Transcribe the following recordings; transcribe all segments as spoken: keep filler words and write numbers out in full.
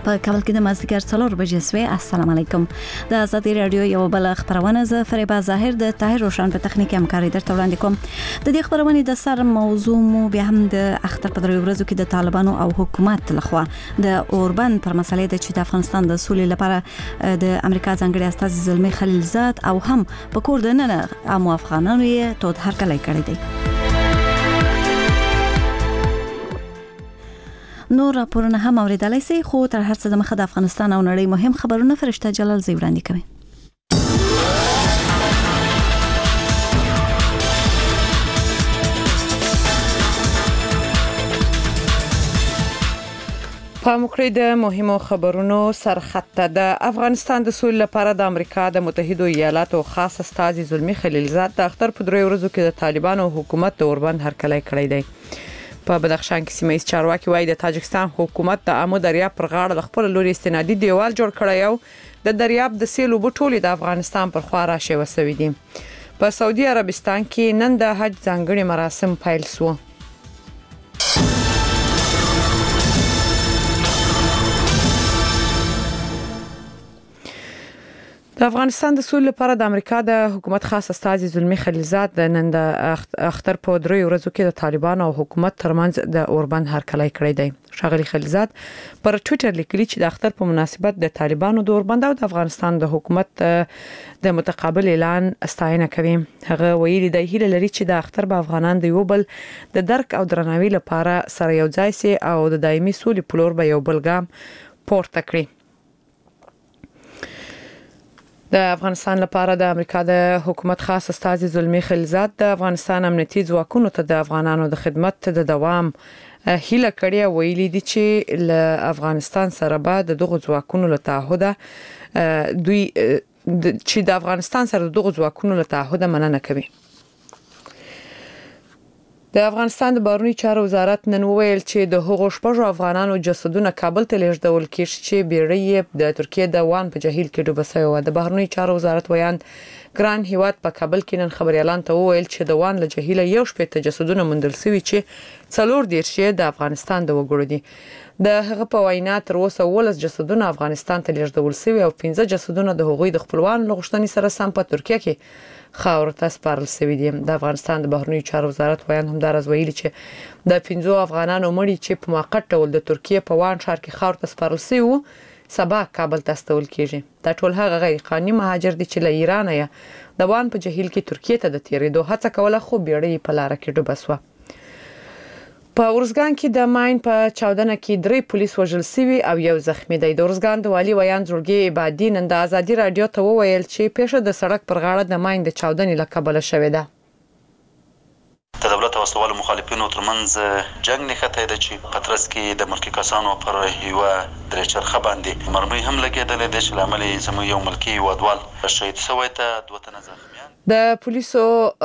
په کابل کې د مازدیګر څلور بجې سوي. السلام علیکم. د ازادي رادیو یو بل خبرونه ز فریبا ظاهر د طاهر روشن په تخنیکی همکاري درته وړاندې کوم. د دې خبرونه د سر موضوع مو بیا هم د اختر په دریو ورځو کې د طالبانو او حکومت لخوا د اوربند پر مسلې د چې د افغانستان د سولې لپاره د امریکا ځانګړي استازي زلمی خلیلزاد او هم په کور د نن عام افغانانو یې تود هرکلی کړی دی. نور راپورونه هم اوریدلای شئ، خو تر هر څه د مخه د افغانستان او نړۍ مهم خبرونه فرشته جلال زی وړاندې کوي. پاموکړی د مهمو خبرونو سرخط د افغانستان د سولې لپاره د امریکا د متحده ایالاتو خاص استازي زلمی خلیلزاد د اختر په دریو ورځو کې د طالبانو حکومت د اوربند هرکلی کړی دی. په بدخشان کې سیمه ایز چارواکي وایي د تاجکستان حکومت د امو دریاب پر غاړه د خپل لوري استنادي دیوال جوړ کړی او د دریاب د سیلو بټولې د افغانستان پر خوا راشي وسوي دي. په سعودي عربستان کې نن د حج ځانګړي مراسم پیل شو. د افغانستان د سولې لپاره د امریکا د حکومت خاص استازي زلمی خلیلزاد د نن د اختر په دریو ورځو کې د طالبانو او حکومت ترمنځ د اوربند هرکلی کړی دی. ښاغلي خلیلزاد پر ټوئیټر لیکلي چې د اختر په مناسبت د طالبانو د اوربند او د افغانستان د حکومت د متقابل اعلان ستاینه کوي. هغه ویلي دی هیله لري چې د اختر به افغانان د یو بل د درک او درناوي لپاره سره یو ځای شي او د دایمي سولې په لور به یو بل ګام پورته کړي. د افغانستان لپاره د امریکا د حکومت خاص استازي زلمی خلیلزاد د افغانستان امنیتي ځواکونو ته د افغانانو د خدمت د دوام هیله کړې او ویلي دي چې له افغانستان سره به د دغه ځواکونو له تعهد دوی چې د افغانستان سره دغه ځواکونو له تعهد مننه کوي. د افغانستان د بهرنی چارو وزارت نن وویل چې د هغو شپږو افغانانو جسدونه کابل ته لیږدول کیږي چې بیړۍ د ترکیه د وان په جهیل کې ډوبه شوی و. د بهرنی چارو وزارت ویاند ګران هیواد په کابل کې نن خبريالان ته وویل چې د وان له جهیل یو شپږ جسدونه موندل شوي چې څلور دیرش د افغانستان د وګړو دي. د هغه په وینا تر اوسه ولس جسدونه افغانستان ته لیږدول شوي او پنځه جسدونه د هغوی د خپلوان لغښتنې سره سم په ترکیه کې خاور ته سپارل شوی دي. د افغانستان د بهرنی چارو وزارت ویاند همدارز ویلي چې د پنځو افغانانو مړي چې په موقت ډول د ترکیه په وان ښار کې خاور ته سپارل شوی وو سبا کابل ته استول کیږي. دا ټول هغه غیر قانوني مهاجر دي چې له ایران یا د وان په جهیل کې ترکیه ته د تیریدو هڅه کوله خو بیړۍ په لار کې ډوبه شوه. په ورزګان کې د ماین په چاودنه کې درې پولیس وژل شوي او یو زخمی دی. د ورزګان د والي ویان زړګي عبادي نن د ازادي رادیو ته وویل چې پیښه د سړک پر غاړه د ماین د چاودنې له کبله شوې ده. د دولت او وسلوالو مخالفینو ترمنځ جنگ نښته ده چې په ترڅ کې د ملکي کسانو پر یو درې چرخه باندې مرمۍ هم لګېدلې ده چې لامل یې زموږ یو ملکي هیوادوال شهید شوی ته دوه تنه زخمیان. د پولیسو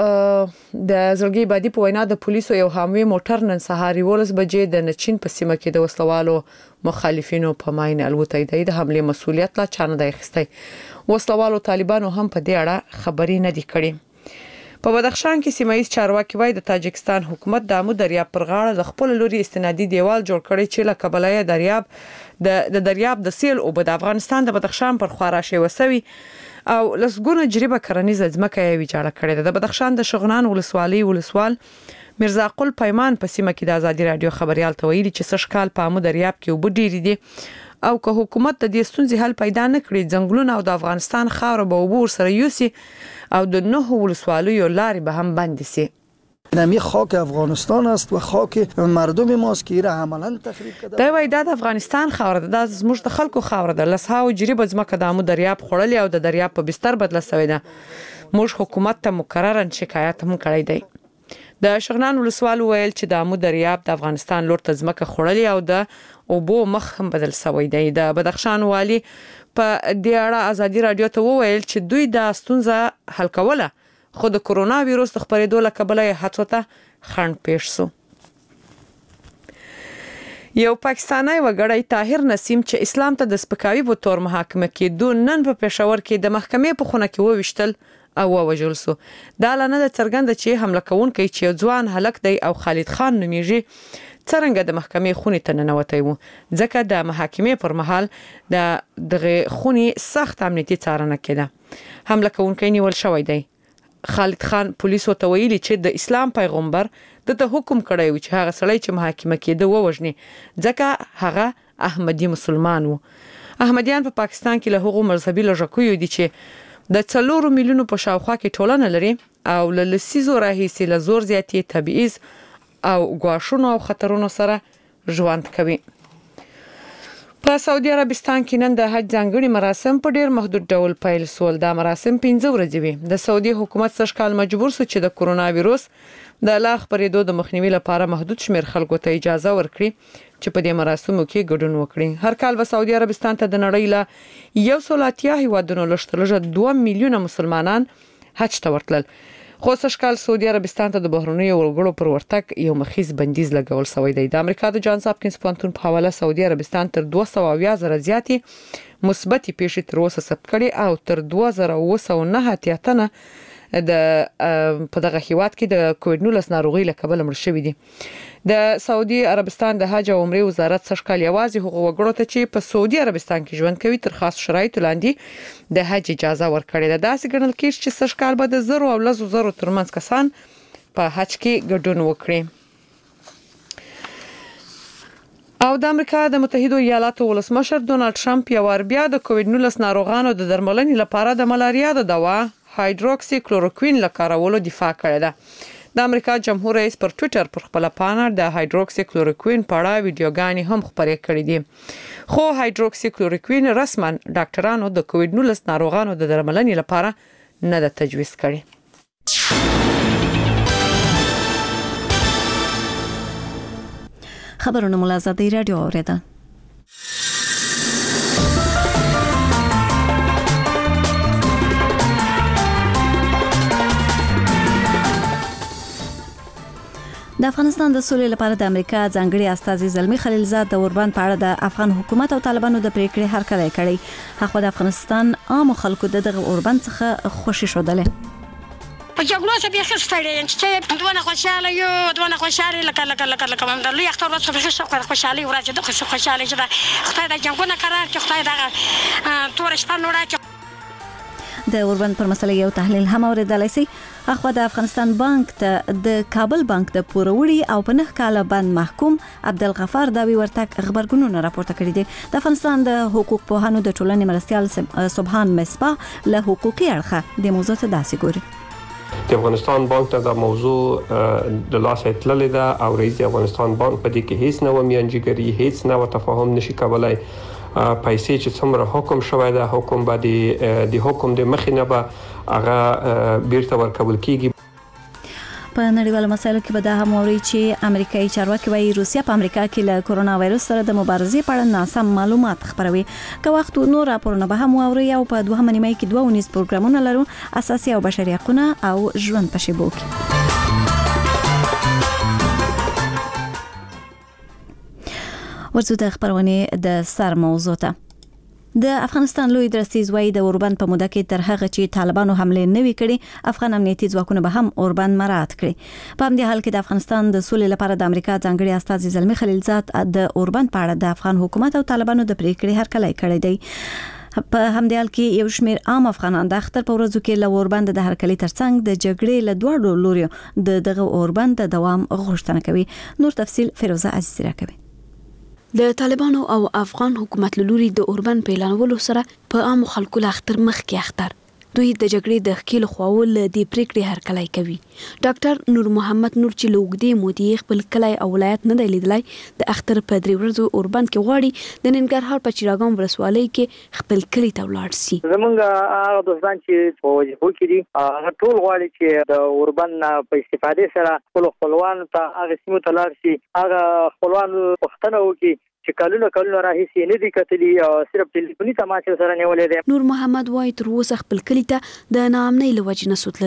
د زړګي عبادي په وینا د پولیسو یو حاموي موټر نن سهار یولس بجې د نچین په سیمه کې د وسلوالو مخالفینو په ماین الوتۍ دی. د حمله مسؤلیت لا چانه دی اخیستی. وسلوالو طالبانو هم په دې اړه خبري نه دي کړې. په بدخشان کې سیمه ایز چارواکي وایي د تاجکستان حکومت د امو دریاب پر غاړه د خپل لوري استنادي دیوال جوړ کړی چې له کبله دریاب د دریاب د سیل او د افغانستان د بدخشان پر خوا راشي وسوي او لسګونه جریبه کرنیزه ځمکه یې ویجاړه کړې ده. د بدخشان د شغنان ولسوالۍ ولسوال مرزا قل پیمان په سیمه کې د ازادي رادیو خبريال ته ویلي چې سږ کال په امو دریاب کې وب ډیری دي او که حکومت د دې ستونزې حل پیدا نه کړي ځنګلونه او د افغانستان خاور به وبور سره یوسي او د نه ولسوالیو لارې به هم بند شي. نمی خاک افغانستان است و خاک مردم ماست که ایره عملا تخریب کرده. دا وای د افغانستان خاور ده، د زموږ د خلکو خاور ده. لسهاو جریبه ځمکه د امو دریاب خړلې او د دریاب په بستر بدله شوې ده. موږ حکومت ته مکررن شکایت هم کړی دی. د شغنان ولسوال ویل چې د امو دریاب د افغانستان لور ته ځمکه خړلې او د اوبو مخ هم بدل شوی دی. د بدخشان والی په دې اړه ازادي رادیو ته وویل چې دوی د ستونزه حل کوله خو د کرونا وایروس د خپرېدو له کبله هڅو ته خنډ پیښ شو. یو پاکستانی وګړی طاهر نسیم چې اسلام ته د سپکاوي په تور محاکمه کې نن په پېښور کې د محکمې په خونه کې وویشتل او ووجل سو. دا لنه د څرګند چې حمله کوونکی چې ځوان هلک دی او خالد خان نومیږي څرنګه د محکمې خونې ته ننوتی و ځکه د محاکمې پر مهال د دغه خونې سخت امنیتي څارنه کېده. حمله کوونکی نیول شوی دی. خالد خان پولیسو ته ویلي چې د اسلام پیغمبر دته حکم کړی و چې هغه سړی چې محاکمه کېده ووژني ځکه هغه احمدي مسلمان و. احمدیان په پا پاکستان کې له هغو مذهبي لږکیو دي چې د څلورو میلیونو په شاوخوا کې ټولنه لري او له لسیزو راهیسې له زور زیاتې تبعیض او ګواښونو او خطرونو سره ژوند کوي. په سعودي عربستان کې نن د حج ځانګړي مراسم په ډیر محدود ډول پیل شول. دا مراسم پنځه ورځې وي. د سعودي حکومت سږکال مجبور شو چې د کورونا وایروس د لا خپرېدو د مخنیوي لپاره محدود شمیر خلکو ته اجازه ورکړي چې په دې مراسمو کې ګډون وکړي. هر کال به سعودي عربستان ته د نړۍ له یو سل اتیا هیوادونو لږترلږه دوه میلیونه مسلمانان حج ته ورتلل. خو سږکال سعودي عربستان ته د بهرنیو وګړو پر ورتګ یو مخیز بندیز لګول شوی دی. د امریکا د جانز هاپکینز پوهنتون په حواله سعودي عربستان تر دوه سوه اویا زره زیاتې مثبتې پیښې تر اوسه ثبت کړي او تر دوه زره اوه سوه نهه اتیا تنه د په دغه هیواد کې د کووډ نولس ناروغي له کبله مړ شوي دي. د سعودي عربستان د حج او عمرې وزارت سږکال یوازې هغو وګړو ته چې په سعودي عربستان کې ژوند کوي تر خاص شرایطو لاندې د حج اجازه ورکړې ده. داسې ګڼل کېږي چې سږکال به د زرو او لسو زرو ترمنځ کسان په حج کې ګډون وکړي. او د امریکا د متحده ایالاتو ولسمشر ډونالد ټرمپ یو وار بیا د کووډ نولس ناروغانو د درملنې لپاره د ملاریا د دوا هایدروکسی کلوروکوین له کارولو دفاع کړې ده. د امریکا جمهور رئیس پر ټوئیټر پر خپل پاڼه د هایدروکسی کلوروکوین په اړه ویډیوګانې هم خپرې کړې دي. خو هایدروکسی کلوروکوین رسما ډاکټرانو د کووډ نولس ناروغانو د درملنې لپاره نه د تجویز کړي. خبرونه مو له آزادۍ راډیو اوریدل. د افغانستان د سولې لپاره د امریکا ځانګړي استازي زلمی خلیلزاد د اوربان په اړه د افغان حکومت او طالبانو د پریکړې هرکلی کړی. هغه د افغانستان عام خلکو دغه اوربان څخه خوشی شودله. په جګړو سره به خستړې چې دوه خوشاله یو دوه خوشاله لکه لکه لکه لکه هم د لوی اختر ورځ به څه خوشاله ورځ د خوشاله چې خدای د جنگونه قرار چې خدای دا تور شپه نوړه. د اوربان پر مسله یو تحلیل هم اوریدلای شي. اخو د افغانستان بانک ته د کابل بانک د پوروړي او په نه کاله بند محکوم عبدالغفار داوی ورتک خبرګونونه راپورته کړي دي. د افغانستان د حقوق پوهانو د ټولنې مرستيال سبحان مصباح له حقوقي اړخه د موضوع ته داسې ګوري. د افغانستان بانک ته د موضوع د لاسه تللې ده او رئیس افغانستان بانک په دې کې هیڅ نوې میانجیګری هیڅ نوې تفاهم نشي کولای. پیسې چې څومره حکم شوی دا حکم باندې د حکم د مخینه به هغه بیرته ورکول کیږي. په نړیوالو مسایلو کې به دا هم وایي چې امریکایي چارواکي وايي روسیا په امریکا کې له کورونا وایروس سره د مبارزې په اړه ناسم معلومات خپروي. که وخت نور راپورونه به هم ووري او په دوه نیمه کې دوه ونیز پروګرامونه لرو اساسي او بشري حقوقونه او ژوند په شیبو کې. ورڅو د خبرونه د سر موضوع ته. د افغانستان لوی درستیز وای د اوربند په موده کې تر هغه چې طالبانو حمله نه وکړي افغان امنیتي ځواکونه به هم اوربند مراعات کړي. په همدې حال کې د افغانستان د سولې لپاره د امریکا ځانګړي استازي زلمی خلیلزاد د اوربند په اړه د افغان حکومت او طالبانو د پریکړې هرکلی کړی دی. په همدې حال کې یو شمېر عام افغانان د اختر په ورځو کې له اوربند د هرکلی ترڅنګ د جګړې له دوه لوريو د دغه اوربند د دوام غوښتنه کوي. نور تفصيل فیروزه عزیزی راکوي. د طالبانو او افغان حکومت لوري د اوربند پیلانولو سره په عام خلکو له اختر مخ کې اختر دوی د جګړې د خکیل خواول د پریکړې هرکلی کوي. ډاکټر نور محمد نور چې لوګدې مودي خپل کلی او ولایت نه دی لیدلای د اختر په درې ورځو اوربند کې غواړي د ننګرهار په چراغام ولسوالۍ کې خپل کلی ته ولاړ شي. زمونږ هغه دوستان چې په وجهو کې دي هغه ټول غواړي چې د اوربند په استفاده سره خپل خپلوان ته هغه سیمه ته لاړ شي. هغه خپلوان پښتنه وکړي چې کلونه کلونه راهیسې نه دي کتلي او صرف ټلیفوني تماس سره نیولې ده. نور محمد وای تر اوسه خپل کلی ته د نامنۍ لوجې نه سوتللای.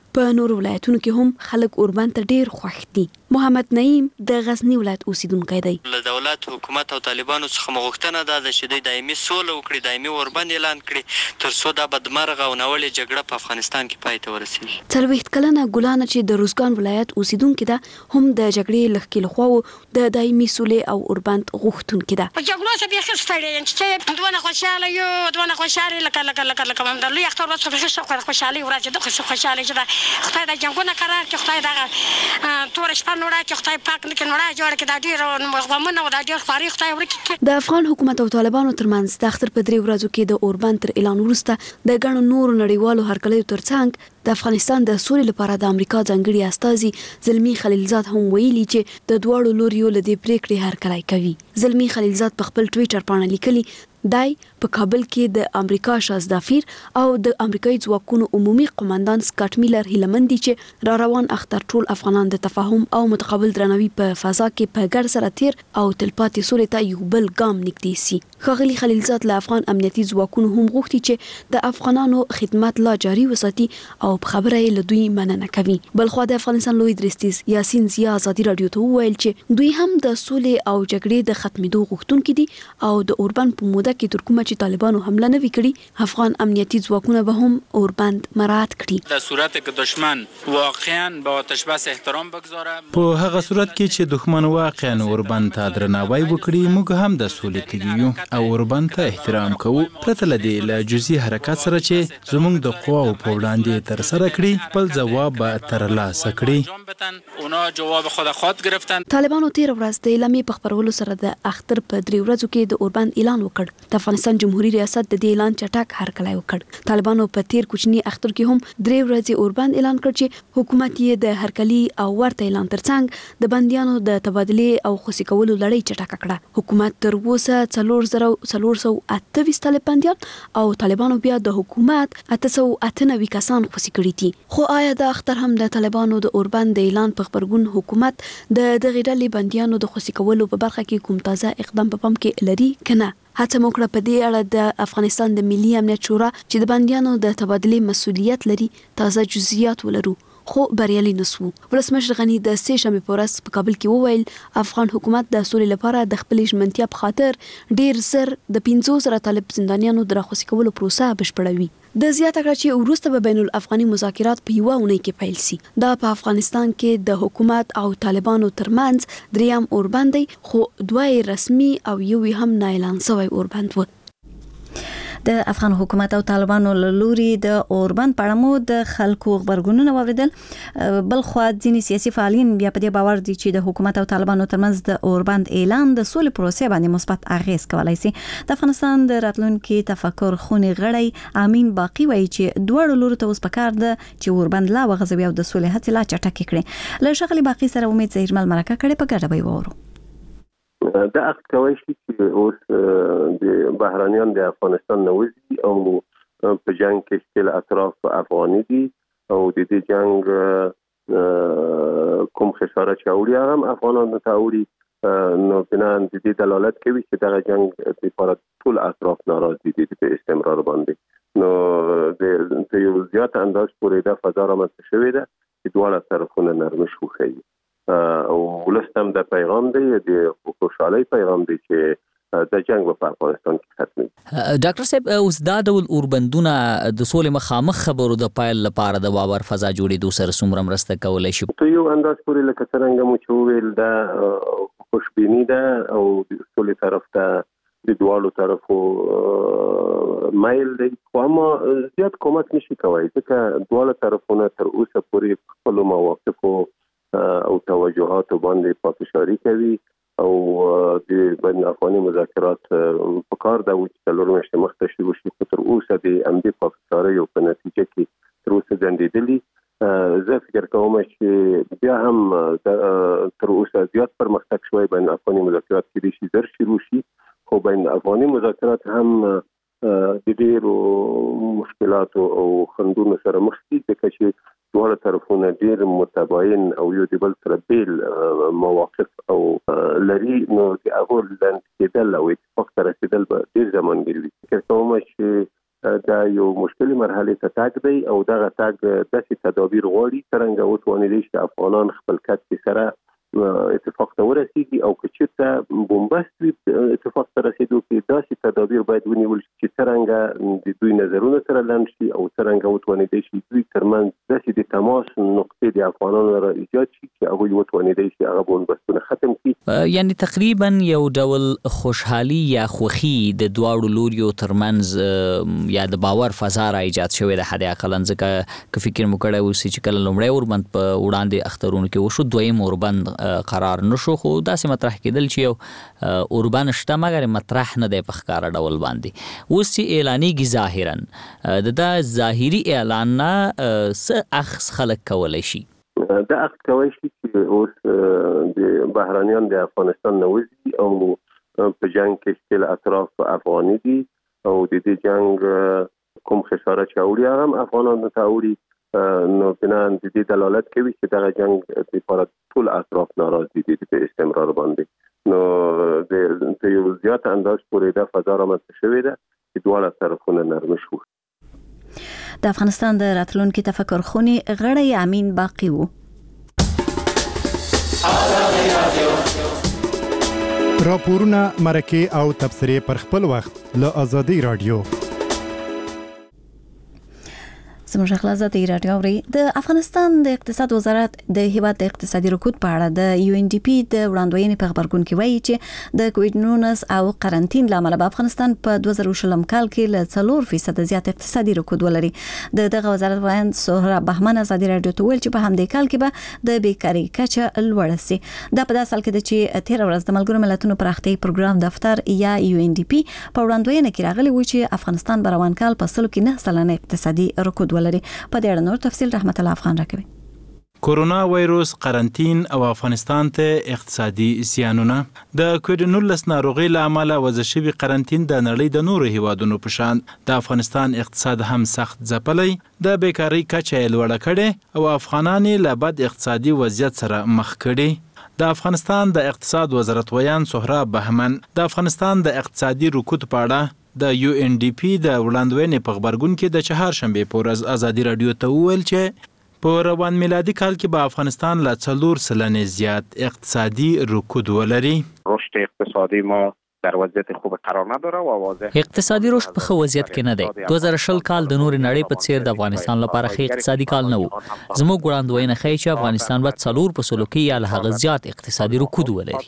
په نورو ولایتونو کې هم خلک اوربند ته ډیر خوښ دي. محمد نعیم د غزنی ولایت اوسیدونکی دی. له دولت حکومت او طالبانو څخه مغوښتنه ده چې دوی دایمي سوله وکړي، دایمي اوربند اعلان کړي تر څو دا بدمرغه او ناوړه جګړه په افغانستان کې پای ته ورسیږي. څلوېښت کلنه ګلانه چې د روزګان ولایت اوسیدونکې ده هم د جګړې له ښکېلو خواوو د دایمي سولې او اوربند غوښتونکې ده. په جګړو څه بیخي ستړی یم چې دونه خوشحاله یو دونه خوشحالي لکه لکه لکه لکه د لوی اختر ورځ بیخي څه خوشحالي ورځ ده، خو خوشحالي چې ده خدای دا جنګونه قرار کړي، خدای دغه توره شپه نوړه کړي، خدای پاک لکه نوړه جوړه کړي، دا ډېر غمونه او دا ډېر خواري خدای ورکړي. د افغان حکومت او طالبانو ترمنځ د اختر په درې ورځو کې د اوربند تر اعلان وروسته د ګڼو نورو نړیوالو هرکلیو ترڅنګ د افغانستان د سولې لپاره د امریکا ځانګړي استازي زلمی خلیلزاد هم ویلي چې د دواړو لوریو له دې پریکړې هرکلی کوي. زلمی خلیلزاد په خپل ټویټر باندې لیکلي دای په کابل کې د امریکا شازدافیر او د امریکایي ځواکونو عمومي قومندان سکاټ میلر هیلمن دي چې را روان اختر ټول افغانان د تفاهم او متقابل درناوي په فضا کې په ګډ سره تیر او تلپاتې سولې ته یو بل ګام نږدې سي. ښاغلي خلیلزاد له افغان امنیتي ځواکونو هم غوښتي چې د افغانانو خدمت لا جاري وساتي او په خبره یې له دوی مننه کوي. بلخوا د افغانستان لوی درستیز یاسین زیا ازادي رادیو ته وویل چې دوی هم د سولې او جګړې د ختمېدو غوښتونکي دي او د اوربند په موده کې تر کومه چې طالبانو حمله نه وي کړې افغان امنیتي ځواکونه به هم اوربند مراعات کړي. در صورت که دشمن واقعا به آتش بس احترام بگذاره، په هغه صورت کې چې دښمن واقعا اوربند ته درناوی وکړي، موږ هم د سولې تږي یو او اوربند ته احترام کوو. پرته له دې له جزئي حرکت سره چې زموږ د قواو په وړاندې ترسره کړي، خپل ځواب به ترلاسه کړي. اونا جواب خود خود گرفتن. طالبانو تیر ورځ د اعلامیې په خپرولو سره د اختر په درې ورځو کې د اوربند اعلان وکړ. د افغانستان جمهوریت ریاست د دې اعلان چټک هرکلی وکړ. طالبانو په تیر کوچني اختر کې هم درې ورځې اوربند اعلان کړ چې حکومت یې د هرکلي او ورته اعلان ترڅنګ د بندیانو د تبادلې او خوشي کولو لړۍ چټکه کړه. حکومت تر اوسه څلور زره څلور سوه اته ویشت طالب بندیان او طالبانو بیا د حکومت اته سوه اته نوي کسان خوشي کړي دي. خو آیا د اختر هم د طالبانو د اوربند د اعلان په خبرګون حکومت د دغې ډلې بندیانو د خوشي کولو په برخه کې کوم تازه اقدام په پام کې لري کنه؟ هڅه موکړه په دې اړه د افغانستان د ملي امنیت شورا چې د بندیانو د تبادلې مسؤلیت لري تازه جزئیات ولرو، خو بریالي نسو. ولسمشر غني د سې شنبې په ورځ په کابل کې وویل افغان حکومت د سولې لپاره د خپلې ژمنتیا په خاطر ډیر زر د پنځوس زره طالب زندانیانو د راخوشي کولو پروسه بشپړوي. د زیاته کړه چې وروسته به بین الافغاني مذاکرات په یوه اونۍ کې پیل سي. دا په افغانستان کې د حکومت او طالبانو ترمنځ دریم اوربند دی، خو دوه رسمي او یو هم نه اعلان شوی اوربند و. د افغان حکومت او طالبانو له لوري د اوربند په اړه مو د خلکو خبرګونونه واوریدل. بل خو ځینې سیاسي فعالین بیا په دې باور دي چې د حکومت او طالبانو ترمنځ د اوربند اعلان د سولې پروسې باندې مثبت اغیز کولای شي. د افغانستان د راتلونکي تفکر خونې غړی امین باقی وایي چې دوه لوري ته اوس پکار ده چې اوربند لا وغځوي او د سولې هڅې لا چټکې کړي. له شغلي باقی سره امید زهیرمل مرکه کړي په ګډه به وورو. دا اخت کوي چې اوس د بهرانيان د افغانستان نوځي او په جنگ کې ټول اطراف افغاني دي او د دې جنگ کوم خساره چاوري هم افغانانو ته اوري، نو بنان د دې دلالت کوي چې دا جنگ لپاره ټول اطراف ناراضي دي په استمرار باندې. نو د یو زیات انداز پورې د فضا رامنځته شوې ده چې دواړه طرفونه نرمش وکړي او ولستم د پیغام دی د خوشحالي پیغام دی چې د جنگ په افغانستان کې ختمي. ډاکټر صاحب اوس دا ډول اوربندونه د سولې مخامخ خبرو د پایل لپاره د باور فضا جوړېدو سره څومره مرسته کولای شي؟ ته یو انداز پورې لکه څنګه مو چې ویل دا خوشبینی ده او د سولې طرف ته د دوالو طرفو مایل دی، خو اما زیات کومک نشي کوي ځکه دواړه طرفونه تر اوسه پورې خپل مواقفو او توجهات باندې پافشاری کوي او د بین افغاني مذاکرات په کار دا و چې څلور میاشتې مخکې شروع شي، خو تر اوسه د امدي پافشاری او په نتیجه کې تر اوسه ځنډېدلي. زه فکر کوم چې بیا هم تر اوسه زیات پرمختګ شوی بین افغاني مذاکرات کې شي زر شروع شي، خو بین افغاني مذاکرات هم د ډېرو مشکلاتو او خنډونو سره مخ دي ځکه چې دواړه طرفونه ډېر متباین او یو د بل سره بیل مواقف او لري، نو د هغو لاندې کېدل او اتفاق ته رسېدل به ډېر زمان ګیروي. فکر کوم چې دا یو مشکل مرحله ته تاګ دی او دغه تاګ داسې تدابیر غواړي څنګه وتوانیدي چې افغانان خپل کټ سره اتفاق ته ورسیږي او که چېرته بومبست وي اتفاق ته رسېدو کې داسې تدابیر باید ونیول شي چې څرنګه د دوی نظرونه سره لنډ شي او څرنګه وتوانیدی شي دوی ترمنځ داسې د تماس نقطې د افغانانو را ایجاد شي چې هغوی وتوانیدی شي هغه بومبستونه ختم کړي. یعنی تقریبا یو ډول خوشحالي یا خوښي د دواړو لوریو ترمنځ یا د باور فضا را ایجاد شوې ده. حد اقل ځکه که فکر مو کړی اوسي چې کله لومړی اوربند په وړاندې اخترونو کې وشو دویم اوربند قرار نشو خو داسې مطرح کېدل چې یو اوربند شته مګر مطرح نه دی په ښکاره ډول باندې. اوس چې اعلانېږي ظاهرا د دا ظاهري اعلان نه څه اخذ خلک کولی شي؟ دا اخذ کولی شي چې اوس د بهرانیان د افغانستان نه وځي او په جنګ کې ښکېل اطراف افغاني دي او د دې جنګ کوم خساره چې اوړي هغه هم افغانانو ته اوړي نو بنا د دې دلالت کوي چې دغه جنگ لپاره ټول اطراف ناراضي دي په استمرار باندې. نو د یو زیات انداز پورې د فضا رامنځته شوې ده چې دواړه طرفونه نرم شو. د افغانستان د راتلونکي تفکر خونی غړی امین باقی وو. راپورونه مرکه او تبصره پر خپل وخت له آزادي رادیو. زموږ خلاصات رادیو اوري. د افغانستان د اقتصاد وزارت د هیواد د اقتصادي رکود په اړه د یو ان ډي پی د وړاندوینې په خبرګون کې وایي چې د کووډ نولس او قرنټین لامل به افغانستان په دوه زره شلم کال کې له څلور فیصد زیات اقتصادي رکود ولري. د دغه وزارت وایي سهراب بهمن ازادي رادیو ته ویل چې په همدې کال کې به د بیکاری کچه لوړه سي. دا په داسې حال کې چې تیر ورځ د ملګرو ملتونو پراختیایي پروګرام دفتر یا یو ان ډي پی په وړاندوینه کې راغلی و چې افغانستان به روان کال په سلو کې نه سلنه اقتصادي رکود لري. په دې اړه نور تفصیل رحمت الله افغان راکوي. کورونا وایروس قرنټین او افغانستان ته اقتصادي زیانونه. د کووډ نولس ناروغي له امله وضع شوی قرنټین د نړۍ د نورو هیوادونو په شان د افغانستان اقتصاد هم سخت ځپلی، د بیکاری کچه لوړه کړې او افغانان له بد اقتصادي وضعیت سره مخ کړي. د افغانستان د اقتصاد وزارت ویان سهراب بهمن د افغانستان د اقتصادي رکود په اړه د یو ان ډي پی د وړاندوینې په خبرګون کې د چهارشنبه په ورځ ازادي رادیو ته وویل چې په روان میلادي کال کې به افغانستان له څلور سلنې زیات اقتصادي رکود ولري. رشد اقتصادی ما در وضعیت خوب قرار نداره و واضح اقتصادي رشد په ښه وضعیت کې نه دی. دوه زره شل کال د نورې نړۍ په څیر د افغانستان لپاره ښه اقتصادي کال نه و. زموږ وړاندوینه ښیي چې افغانستان به څلور په سلو کې یا له هغه زیات اقتصادي رکود ولري.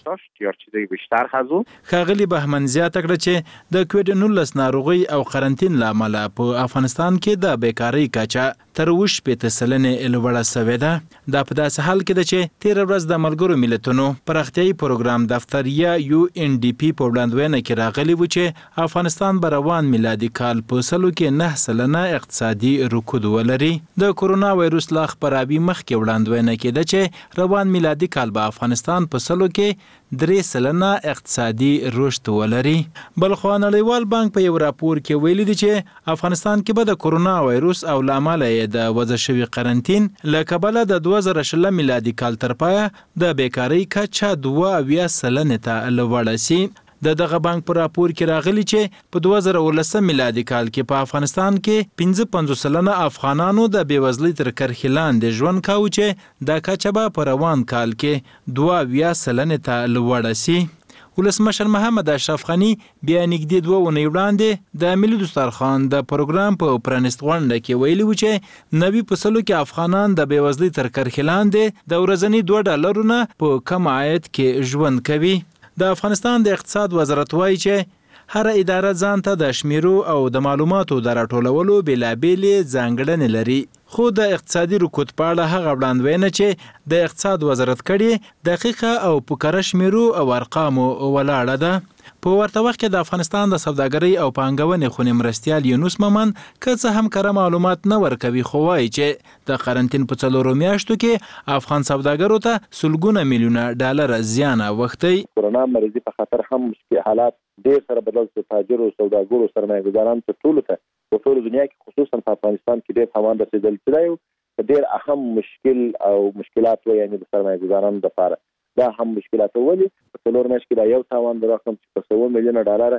ښاغلي بهمن زیاته کړه چې د کووډ نولس ناروغي او قرنټین له امله په افغانستان کې د بیکاری کچه تر اووه شپېته سلنې لوړه سوې ده. دا په داسې حال کې ده چې تېره ورځ د ملګرو ملتونو پراختیایي پروګرام دفتر یا یو ان ډي پی په وړاندوینه کې راغلی و چې افغانستان به روان میلادي کال په سلو کې نه سلنه اقتصادي رکود ولري. د کورونا وایروس له خپراوي مخکې وړاندوینه کېده چې روان میلادي کال به افغانستان په سلو کې درې سلنه اقتصادي رشد ولري. بلخو نړیوال بانک په یو راپور کې ویلي دی چې افغانستان کې به د کورونا وایروس او له امله د وضع شوي قرنټین له کبله د دوه زره شل میلادي کال تر پایه د بیکاری کچه دوه اویا سلنې ته لوړه سي. د دغه بانک په راپور کې راغلی چې په دوه زره ولسم میلادي کال کې په افغانستان کې پنځه پنځوس سلنه افغانانو د بېوزلۍ تر کرښې لاندې ژوند کاوه چې دا کچه به په روان کال کې دوه اویا سلنې ته لوړه سي. ولسمشر محمد اشرف غني بیا نږدې دوه اونۍ وړاندې د ملي دسترخوان د پروګرام په پرانیست غونډه کې ویلي و چې نوي په سلو کې افغانان د بېوزلۍ تر کرښې لاندې د ورځني دوه ډالرونه په کم عاید کې ژوند کوي. د افغانستان د اقتصاد وزارت وایي چې هر اداره ځان ته د شمیرو او د معلوماتو د راټولولو بېلابېلې ځانګړنې لري. خو د اقتصادي رکود په اړه هغه وړاندوینه چې د اقتصاد وزارت کړې دقیقه او په کره شمیرو او ارقامو ولاړه ده. په ورته وخت کې د افغانستان د سوداګرۍ او پانګونې خونې مرستیال یونس مومن که څه هم کره معلومات نه ورکوي خو وایي چې د قرنټین په څلورو میاشتو کې افغان سوداګرو ته سلګونه میلیونه ډالر زیان اوښتی. کورونا مریضي په خاطر هم مشکل حالات ډېر سره بدل شو. تاجرو سوداګرو سرمایه‌ګزارانو ته ټولو ته په ټول دنیا کې خصوصا په افغانستان کې ډېر تاوان رسېدل چې یو ډېر اهم مشکل او مشکلات و یعنی د سرمایه‌ګزارانو لپاره دا هم مشکلات ولې په څلور میاشت کې دا یو تاوان د رقم چې په سوه میلیونه ډالر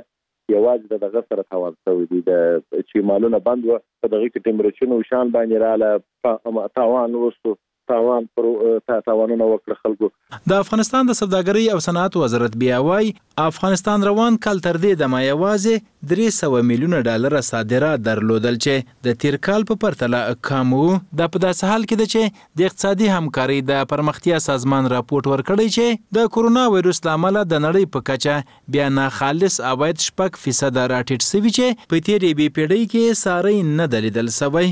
یوازې د دغه سره تاوان شوی دی د چې مالونه بند و په دغه کې ټمپریچر او شان باندې رااله تاوان وسو تاوان پر تاوانونه وکړ خلکو. د افغانستان د سوداګرۍ او صنعت وزارت بیا وايي افغانستان روان کال تر دې د یوازې درې سوه میلیونه ډالر صادرات درلودل چې د تیر کال په پرتله کم وو. د په داسې حال کې ده چې د اقتصادي همکارۍ د پرمختیا سازمان راپورټ ورکړی چې د کورونا وایروس له امله د نړۍ په کچه بیا ناخالص عواید شپږ فیصد راټیټ شوي چې په تیرې بې پیړۍ کې ساری نه ده لیدل شوی.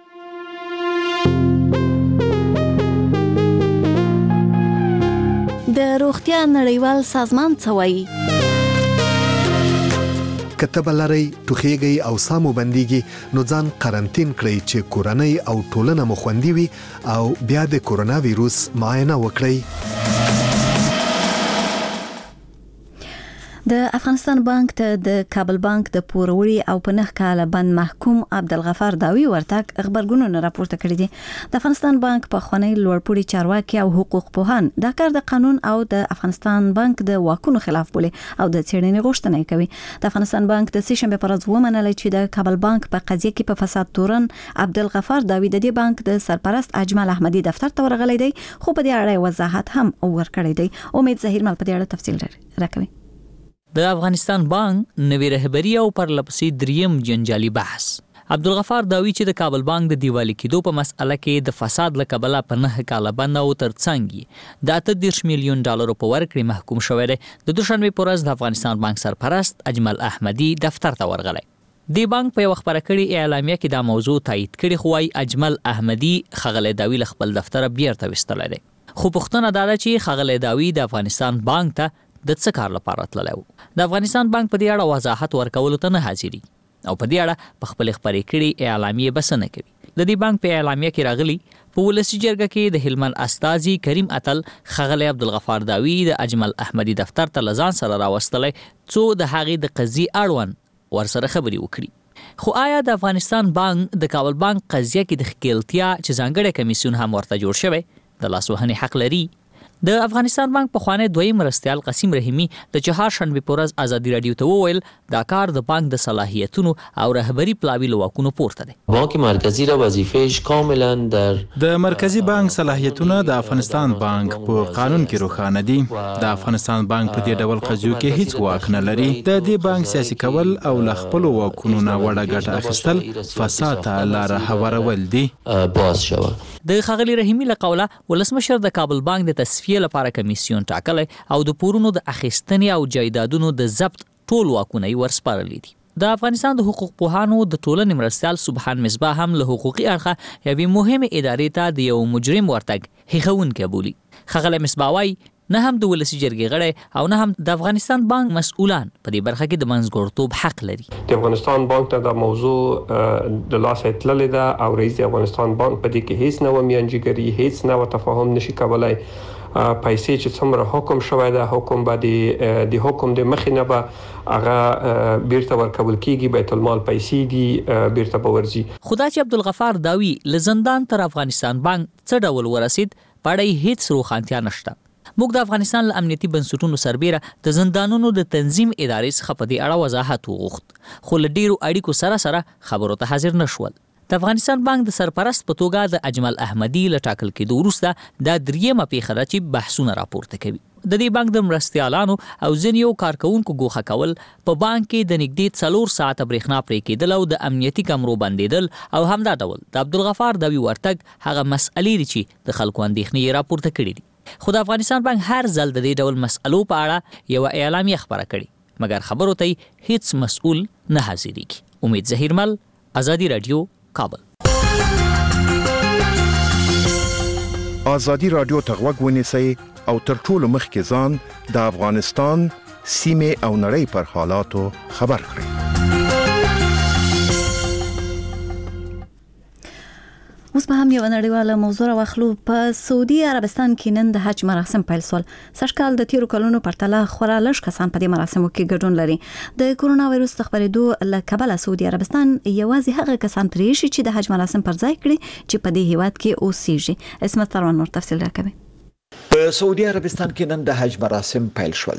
د روغتیا نړیوال سازمان څه وایي؟ کته بلری ټوخیږي او سامو بنديږي نو ځان قرنټین کړئ چې کورنۍ او ټولنه مو خوندي وي او بیا د کورونا وایروس معاینه وکړئ. د افغانستان بانک ته د کابل بانک د پوروړي او په نه کال بند محکوم عبدالغفار داوی ورتګ خبرګونونه راپورته کړي دي. د افغانستان بانک په خونی لوړپوړي چارواکي او حقوق پوهان دا کار د قانون او د افغانستان بانک د واکونو خلاف بولي او د څېړنې غوښتنه کوي. د افغانستان بانک د سې شنبه پر ورځ ومنل چې د کابل بانک په قضیه کې په فساد تورن عبدالغفار داوی د دې بانک د سرپرست اجمل احمدي دفتر ته ورغلی دی خو په دې اړه وضاحت هم ورکړی دی. امید ظهیر مل په دې اړه تفصیل راکوي. د افغانستان بانک نوی رهبری او پرلپسې دریم جنجالي بحث. عبدالغفار داوی چې د کابل بانک د دیوالي کېدو په مسأله کې د فساد له کبله په نه کاله بند او ترڅنګ د اته دېرش میلیون ډالرو په ورکړې محکوم شوی دی. د دوشنبې په ورځ د افغانستان بانک سرپرست اجمل احمدي دفتر ته ورغلی. د بانک په یو خبره کړي اعلامیه کې دا موضوع تایید کړي خو وايي اجمل احمدي خغلی داوی له خپل دفتر بیرته وستلی دی. خو پوښتنه دا ده چې خغلی داوی د افغانستان بانک ته د څه کار لپاره تللی و. د افغانستان بانک په دې اړه وضاحت ورکولو ته نه حاضري او په دې اړه په خپل خبرې کړي اعلامیه بس نه کوي. د دې بانک په اعلامیه کې راغلي په ولسی جرګه کې د هلمند استازي کریم اتل خغلی عبدالغفار داوی د اجمل احمدي دفتر ته لزان سره راوستلی څو د هغې د قضیې اړوند ورسره خبرې وکړي. خو آیا د افغانستان بانک د کابل بانک قضیه کې د ښکېلتیا چې ځانګړی کمیسیون هم ورته جوړ شوی د لاسوهنې حق لري؟ د افغانستان بانک په خوانې دویم مرستیال قاسم رحیمی د چهارشنبه په ورځ ازادي رادیو ته وویل دا کار د بانک د صلاحیتونو او رهبری پلاوی له واکونو پورته دی. بانک مرکزی را وظیفه‌اش کاملا در د مرکزی بانک صلاحیتونه د افغانستان بانک په قانون کې روښانه دي. د افغانستان بانک په دې ډول قضیو کې هیڅ واک نه لري. د دې بانک سیاسي کول او ل خپل واکونو نه وړه ګټه اخیستل فساد ته لار هوارول دي. باز شوه. د خغلی رحیمی له قوله ولسمشر د کابل بانک د تصفیه لپاره کمیسیون ټاکلی او د پورونو د اخیستنې او جایدادونو د ضبط ټول واکونه یې ورسپارلي دي. د افغانستان د حقوق پوهانو د ټولنې مرستیال سبحان مصباح هم له حقوقي اړخه یوې مهمې ادارې ته د یو مجرم ورتګ هیښوونکی بولي. خغلی مصباح وایي نه هم د ولسی جرګې غړی او نه هم د افغانستان بانک مسؤلان په دې برخه کې د منځګړتوب حق لري. د افغانستان بانک ته د موضوع د لاسه تللی ده او رئیس د افغانستان بانک په دې کې هیڅ نه و میانجیګري هیڅ نه و تفاهم نشي کولای. پیسې چې څومره حکم شوی ده حکم به د حکم د مخې نه به هغه بیرته ورکول کیږي بیت المال پیسې دي بیرته به ورځي. خدا چې عبدالغفار داوی له زندان تر افغانستان بانک څه ډول ورسید پړی هیڅ روښانتیا نشته. موږ د افغانستان له امنیتي بنسټونو سربیره د زندانونو د تنظیم ادارې څخه په دې اړه وضاحت وغوښت خو له ډیرو اړیکو سره سره خبرو ته حاضر نشول. د افغانستان بانک د سرپرست په توګه د اجمل احمدي له ټاکل کېدو وروسته دا دریمه پیښه ده چې بحثونه راپورته کوي. د دې بانک د مرستیالانو او ځینو کارکونکو ګوښه کول په بانک کې د نږدې څلور ساعته برېښنا پرې کېدل او د امنیتي کمرو بندېدل او همدا ډول د عبدالغفار داوی ورتګ هغه مسئلې دي چې د خلکو اندېښنې یې راپورته کړي دي. خو د افغانستان بانک هر ځل د دې ډول مسئلو په اړه یو اعلامیه خبره کړي مګر خبرو ته هیڅ مسؤل نه حاضرېږي. امید ظهیر مل ازادي رادیو کابل. ازادي رادیو ته غوږ ونیسئ او تر ټولو مخکې ځان د افغانستان سیمې او نړۍ پر حالاتو خبر کړئ. اوس به هم یو نړیواله موضوع واخلو. په سعودي عربستان کې نن د حج مراسم پیل شول. سږکال د تیرو کلونو پرتله خورا لږ کسان په دې مراسمو کې ګډون لري. د کورونا وایروس د خپرېدو له کبله سعودي عربستان یوازې هغه کسان پرېښي چې د حج مراسم پر ځای کړي چې په دې هیواد کې اوسېږي. اسمت تروان نور تفصیل راکوي. په سعودي عربستان کې نن د حج مراسم پیل شول.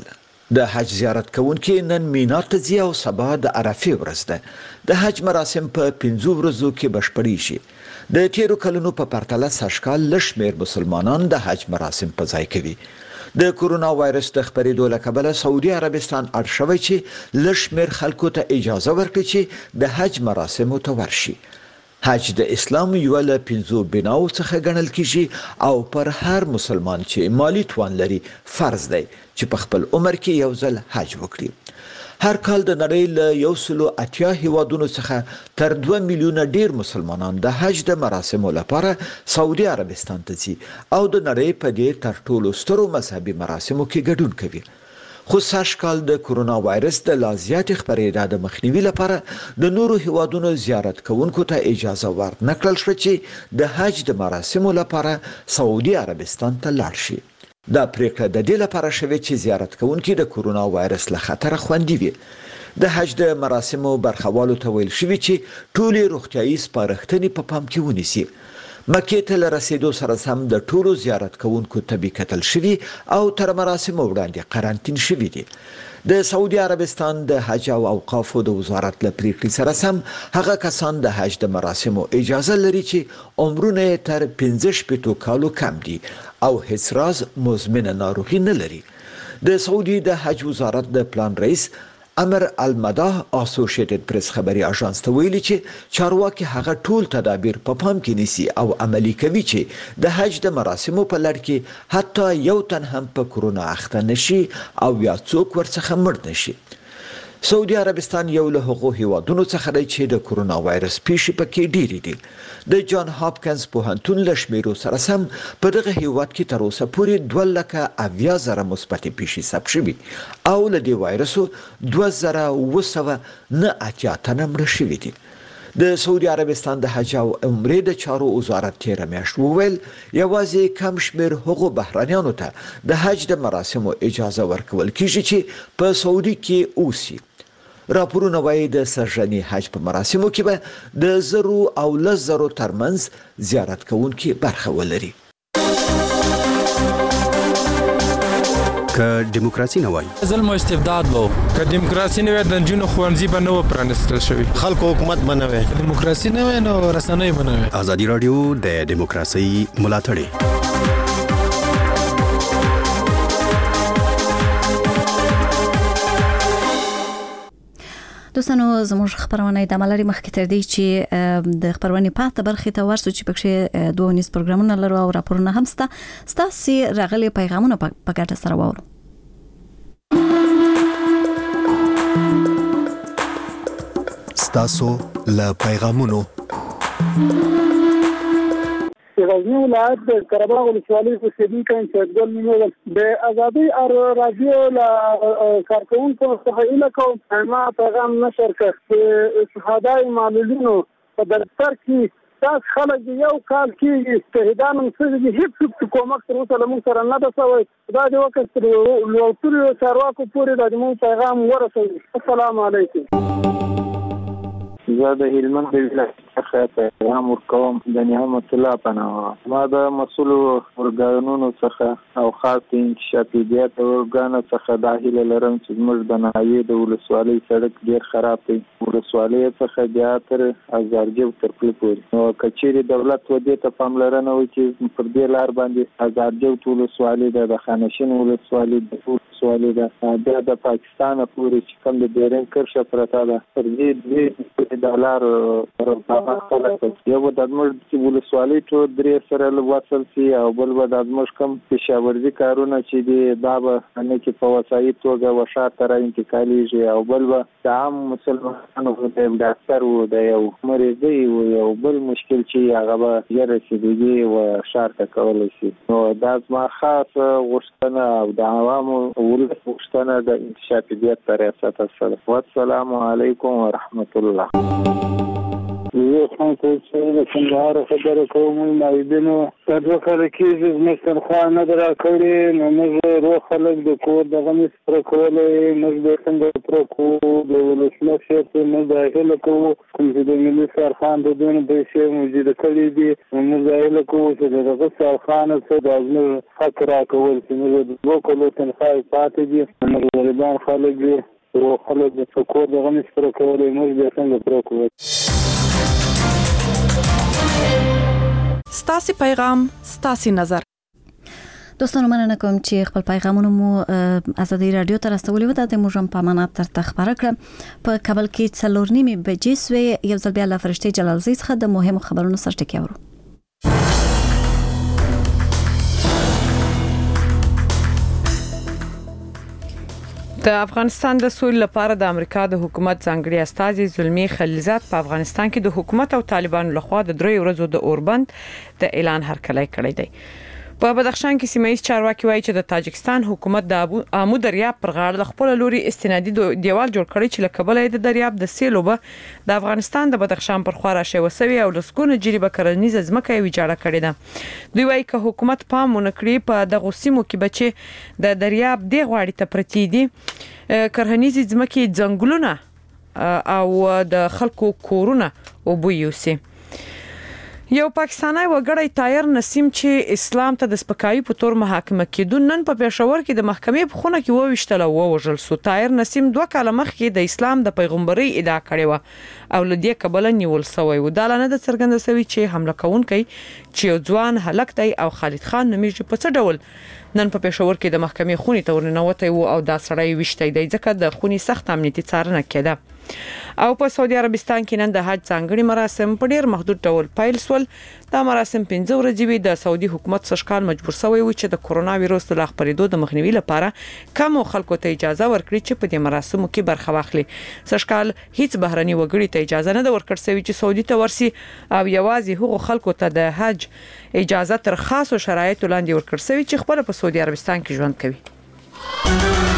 د حج زیارت کوونکي نن مینا ته ځي او سبا د عرفې ورځ ده. د حج مراسم په پنځو ورځو کې بشپړي شي. د تیرو کلونو په پرتله سږکال لږ شمېر مسلمانان د حج مراسم په ځای کوي. د کورونا وایرس د خپرېدو له کبله سعودي عربستان اړ شوی چې لږ شمېر خلکو ته اجازه ورکړي چې د حج مراسمو ته ورشي. حج د اسلام یو له پنځو بناو څخه ګڼل کیږي او پر هر مسلمان چې مالی توان لري فرض دی چې په خپل عمر کې یو ځل حج وکړي. هر کال د نړۍ له یو سلو اتیا هیوادونو څخه تر دوه میلیونه ډیر مسلمانان د حج د مراسمو لپاره سعودي عربستان ته ځي او د نړۍ په دې تر ټولو سترو مذهبي مراسمو کې ګډون کوي. خو سږکال د کورونا وایرس د لا زیاتې خپرېدا د مخنیوي لپاره د نورو هیوادونو زیارت کوونکو ته اجازه ورنه کړل شوه چې د حج د مراسمو لپاره سعودي عربستان ته لاړ شي. دا پریکړه د دې لپاره شوې چې زیارت کوونکي د کورونا وایرس له خطره خوندي وي. د حج د مراسمو برخوالو ته ویل شوي چې ټولې روغتیایي سپارښتنې په پام کې ونیسي. مکې ته له رسیدو سره سم د ټولو زیارت کوونکو طبي کتل شوي او تر مراسمو وړاندې قرنطین شوي دي. د سعودي عربستان د حج او اوقافو د وزارت له پریکړې سره سم هغه کسان د حج د مراسمو اجازه لري چې عمرونه تر پنځه شپېتو کالو کم دي او هیڅ راز مزمنه ناروغي نه لري. د سعودي د حج وزارت د پلان رئیس امر المداح اسوسییټډ پریس خبري اژانس ته ویلي چې چارواکي هغه ټول تدابیر په پام کې نیسي او عملی کوي چې د حج د مراسمو په لړ کې حتی یو تن هم په کورونا اخته نشي او یا څوک ورڅخه مړ نشي. سعودي عربستان یو له هغو هیوادونو څخه دی چې د کورونا وایرس پیښې پکې ډېرې دي. د جان هاپکنز پوهنتون له شمیرو سره سم په دغه هیواد کې تر اوسه پورې دوه لکه اویا زره مثبتې پیښې ثبت شوي او له دې وایرسو دوه زره اوه سوه نه اتیا تنه مړه شوي دي. د سعودي عربستان د حج او عمرې د چارو وزارت تیره میاشت وویل یوازې کم شمېر هغو بهرانیانو ته د حج د مراسمو اجازه ورکول کیږي چې په سعودي کې اوسي. راپورونه وایي د سرژني حج په مراسمو کې به د زرو او لس زرو ترمنځ زیارت کوونکي برخه ولري. که دیموکراسي نه وای ظلم او استبداد وو، که دیموکراسي نه وای د نجونو ښوونځي به نه و پرانیستل شوي، خلکو حکومت به نه وای، دیموکراسي نه وای نو رسنۍ به نه وای. ازادي راډیو د دیموکراسي ملاتړ دوستانو زموږ خبرونه د عملي مخکې تر دې چې د خبرونه پاتې برخه ته ورسو چې پکې دوه نس پروګرامونه لرو او راپورونه هم ستا ستاسو راغلي پیغامونه په ګټه سره وورو. ستاسو له پیغامونو غزنی ولایت د قرهباغ ولسوالۍ اوسیدونکی سیدګل نومېږم. د ازادۍ راډیو له کارکوونکو څخه هیله کوم ما پیغام نشر کړ چې شهدای معلولینو په دفتر کې تاسو خلک یو کال کېږي شهیدان هم څه دي هېڅ کومک تر اوسه له موږ سره نه ده شوی. دا د وخت تر لوړترو چارواکو پورې د موږ پیغام ورسوي. السلام علیکم. زه د هلمند د ولایت څخه پیغام ورکوم د نعمت الله په نامه. ما د مسؤلو ارګانونو څخه او خاص د انکشافیت ارګانو څخه د هیله لرم چې زموږ د نهایي د ولسوالۍ سړک ډېر خراب دی. ولسوالۍ څخه بیا تر هزارجیب تر پل پورې نو که چیرې دولت ودې ته پاملرنه وکړي چې پر دې لار باندې هزارجیب ولسوالۍ ده، د خانشین ولسوالۍ د ولسوالۍ ده، بیا د پاکستان پورې چې کوم د بیرنګ کرښه پرته ده پر دې دې د لار یو د زموږ ولسوالۍ ټول درې سره وصل شي او بل به د زموږ کوم پېښورزي کارونه چې دي دا به نه کې په وسایي توګه وشار ته را انتقالېږي او بل به د عام مسلمانانو د ډاکټر و د یو مریضۍ و یو بل مشکل چې هغه به ژر رسېدګي و شار ته کولی شي. نو دا زما خاص غوښتنه او د عوامو ولس غوښتنه د انکشافیت په ریاست سره. والسلام علیکم ورحمت الله. زه خان څه د کندهار خبره کوم نایبینو تاسو کله کې زموږ تنخواه نه درا کړې نو موږ روغ خلک د کور دغه مستر کولې موږ د څنګه پر کو د ولسمشر ته نه داخله کوو کوم چې د ملي سرخان د دونه پیسې موجود کړي دي موږ داخله کوو چې دغه سرخان څخه د موږ حق را کول چې موږ د دوه کلو تنخواه پاتې دي موږ غریبان خلک دي او خلک د کور دغه مستر کولې موږ د څنګه پر کوو. ستاسي پیغام ستاسي نظر. دوستانو مننه کوم چې خپل پیغامونه مو ازادي رادیو ته راستولي و د موږ په امانت تر تخبره کړ په کابل کې څلور نیمې بجې سوې یو ځل بیا له فرشتي جلال زی څخه د مهمو خبرونو سرټکی اورو. د افغانستان د سولې لپاره د امریکا د حکومت ځانګړي استازي زلمی خلیلزاد په افغانستان کې د حکومت او طالبانو لخوا د درې ورځو د اوربند د اعلان هرکلی کړی دی. په بدخشان کې سیمه ایز چارواکي وایي چې د تاجکستان حکومت د آمو دریاب پر غاړه د خپل لوري استنادي دیوال جوړ کړی چې لکه بلې د دریاب د سیلوبه د افغانستان د بدخشان پر خوا راشي وسوي او لسګونه جریبه کرنیزه ځمکه یې ویجاړه کړې ده. دوی وایي چې حکومت پام ونکړي په دغه سیمو کې بچي د دریاب دی غواړي ته پرتی دي کرنیزه ځمکې ځنګلونه او د خلکو کورونه وبويوسي. یو پاکستانی وګړی طاهر نسیم چې اسلام ته د سپکاوي په تور محاکمه کېدون نن په پېښور کې د محکمې په خونه کې وویشتل او وژل شو. طاهر نسیم دوه کاله مخکې د اسلام د پیغمبري ادعا کړې و او لدی کبل نیول شوی و. دا لنه د څرګنده شوی چې حمله کوونکی چې یو ځوان هلک دی او خالد خان نومیږي په څه ډول نن په پېښور کې د محکمې خونې ته ورننوتی و او دا سړی ویشتی دی ځکه د خونې سخت امنیتي څارنه کېده. او په سعودي عربستان کې نن د حج ځانګړي مراسم په ډیر محدود ډول پیل شول. دا مراسم پنځه ورځې وي. د سعودي حکومت سشکال مجبور شوی و چې د کورونا وایرس د خپرېدو د مخنیوي لپاره کم خلکو ته اجازه ورکړي چې په دې مراسمو کې برخه واخلي. سشکال هیڅ بهرني وګړي ته اجازه نه ورکړ سوي چې سعودي ته ورسي او یوازې هغو خلکو ته د حج اجازه تر خاصو شرایطو لاندې ورکړ سوي چې خپل په سعودي عربستان کې ژوند کوي.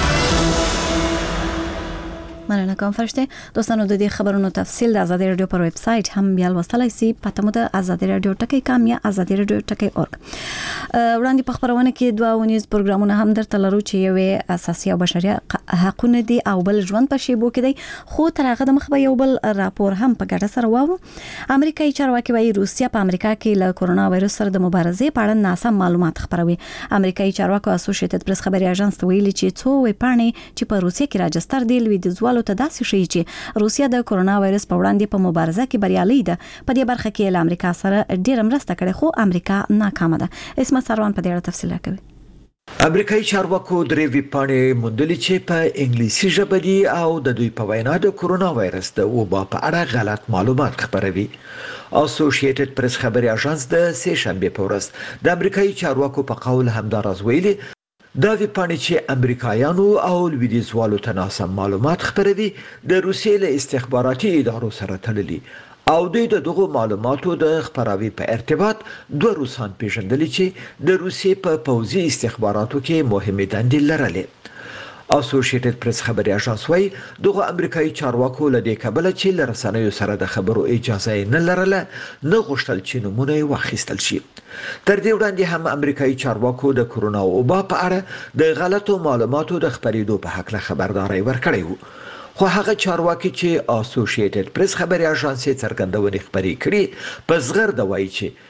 مننه کوم فرشته. دوستانو د دې خبرونو تفصیل د آزادي رادیو پر ویب سټ هم بیا لوستلای شئ. پته مو د آزادي رادیو ټکی کام یا آزادي رادیو ټکی اورګ. وړاندې په خبرونه کې دوه ونیز پروګرامونه هم درته لرو چې یو اساسي او بشري حقوقونه دي او بل ژوند په شیبو کې دی. خو تر هغه د مخبه یو بل راپور هم په ګډه سره واورو. امریکایي چارواکي وايي روسیا په امریکا کې له کورونا وایرس سره د مبارزې په اړه ناسم معلومات خپروي. امریکایي چارواکو اسوسییټډ پریس خبري اژانس ته ویلي چې څو ویبپاڼې چې په روسیا کې راجستر دي لویدیزوال ته داسې شي چې روسیا د کورونا وایرس په وړاندې په مبارزه کې بریالي ده. په دې برخه کې له امریکا سره ډېر مرسته کړې خو امریکا ناکامه ده. اسمه سروان په دې اړه تفصیل راکوي. امریکایي چارواکو درې ویبپاڼې موندلې چې په انګلیسي ژبه دي او د دوی په وینا د کورونا وایرس د وبا په اړه غلط معلومات خپروي. اسوسییټډ پریس خبري اژانس د سه شنبه په ورځ د امریکایي چارواکو په قول همدا راز ویلي دا ویبپاڼې چې امریکایانو او لویدیځوالو ته ناسم معلومات خپروي د روسیې له استخباراتي ادارو سره تړلي او دوی د دغو معلوماتو د خپراوي په ارتباط دوه روسان پیژندلي چې د روسیې په پوځي استخباراتو کې مهمې دندې لرلې. اسوسییټډ پریس خبري اژانس وايي دغه امریکایي چارواکو له دې کبله چې له رسنیو سره د خبرو اجازه نه لرله نه غوښتل چې نمونه یې واخیستل شي. تر دې وړاندې هم امریکایي چارواکو د کورونا وبا په اړه د غلطو معلوماتو د خپرېدو په حق له خبرداري ورکړې وو. خو هغه چارواکي چې اسوسییټډ پریس خبري اژانس یې څرګندونې خبرې کړې په زغرده وایي چې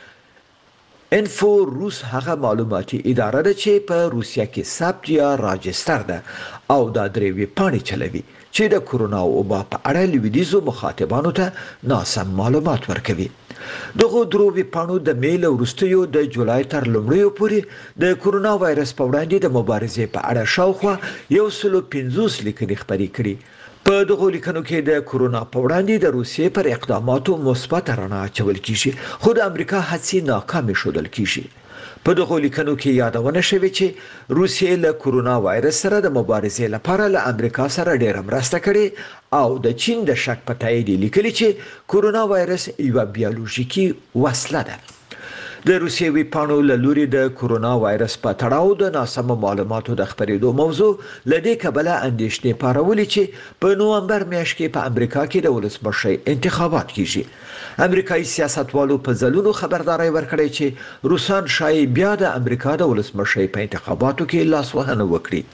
انفو روس هغه معلوماتي اداره ده چې په روسیا کې ثبت یا راجستر ده او دا درې ویبپاڼې چلوي چې د کورونا وبا په اړه لویدیځو مخاطبانو ته ناسم معلومات ورکوي. دغه درو ویبپاڼو د میل وروستیو د جولای تر لومړیو پورې د کورونا وایرس په وړاندې د مبارزې په اړه شاوخوا یو سل او پنځوس لیکنې خپرې کړي. په دغه لیکنو کې د کورونا په وړاندې د روسیې پر اقداماتو مثبت رڼا اچول کیږي خو د امریکا هڅې ناکامې ښودل کیږي. په دغه لیکنو کې یادونه شوې چې روسیې له کورونا وایرس سره د مبارزې لپاره له امریکا سره ډېره مرسته کړې او د چین د شک په تایید لیکلي چې کورونا وایرس یوه بیولوژیکي وسله ده. د روسیې ویپاڼو له لوري د کورونا وایرس په تړاو د ناسمو معلوماتو د خپرېدو موضوع لدې کبله اندېښنې پارولې چې په نومبر میاشت کې په امریکا کې د ولسمشر انتخابات کیږي. امریکایي سیاستوالو په ځلونو خبرداري ورکړې چې روسان شاید بیا د امریکا د ولسمشر په انتخاباتو کې لاسوهنه وکړي.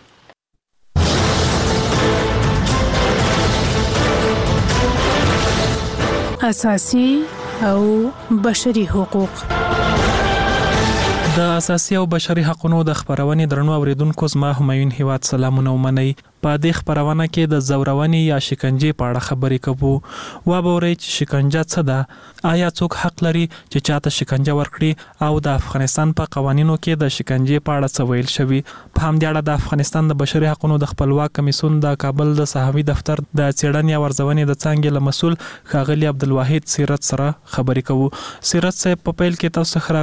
اساسي او بشري حقوق. د اساسي او بشري حقوقو د خبرونې درنو اوریدونکو زما همایون هیواد سلامونه ومنئ. په دې خبرونه کې د زورونې یا شکنجې په اړه خبرې کوو. و به ورئ چې شکنجه څه ده، آیا څوک حق لري چې چاته شکنجه ورکړي او د افغانستان په قوانینو کې د شکنجې په اړه څه ویل شوي. په همدې اړه د افغانستان د بشري حقوقو د خپلواک کمیسیون د کابل د صحافي دفتر د څېړنې او ارزونې د څانګې له مسؤل ښاغلي عبدالواحد سیرت سره خبرې کوو. سیرت صاحب په پیل کې تاسو